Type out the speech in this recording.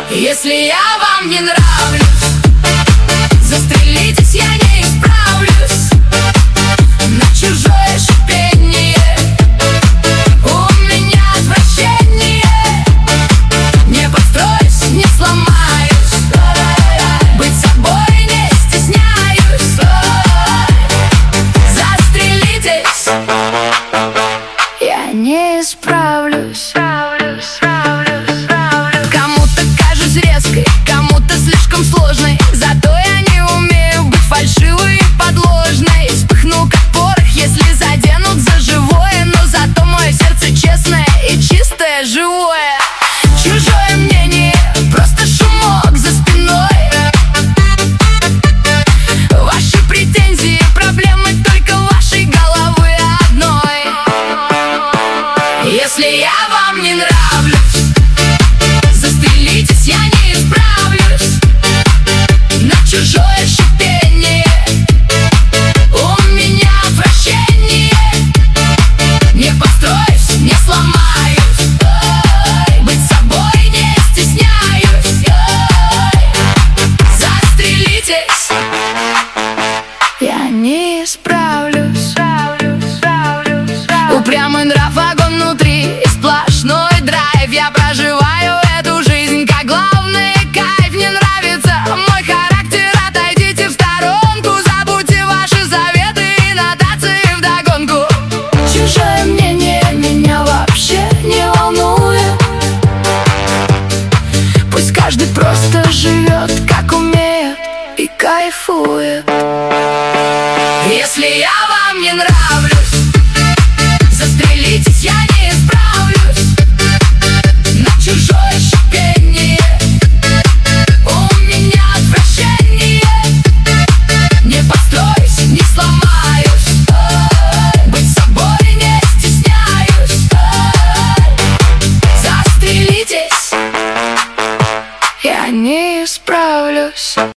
Если я вам не нравлюсь, застрелитесь, я не исправлюсь на чужое шипение. У меня отвращение, не подстроюсь, не сломаюсь, быть собой не стесняюсь. Застрелитесь, я не исправлюсь. Кому-то кажусь резкой, кому-то слишком сложной, зато я не умею быть фальшивой и подложной. Вспыхну как порох, если заденут за живое, но зато мое сердце честное и чистое, живое. Чужое мнение, просто шумок за спиной. Ваши претензии, проблемы только вашей головы одной. Если я вам не нравлюсь, застрелитесь, я не исправлюсь на чужое шипение. У меня отвращение, не построюсь, не сломаюсь, быть собой не стесняюсь. Застрелитесь, я не исправлюсь. Упрямый нрав, огонь внутри и сплошной драйв. Я проживаю эту жизнь как главный кайф. Не нравится мой характер, отойдите в сторонку. Забудьте ваши заветы и нотации вдогонку. Чужое мнение меня вообще не волнует. Пусть каждый просто живет как умеет и кайфует. Если я вам не нравлюсь, застрелитесь, я не исправлюсь на чужое шипение. У меня отвращение, не построюсь, не сломаюсь, быть собой не стесняюсь. Застрелитесь, я не исправлюсь.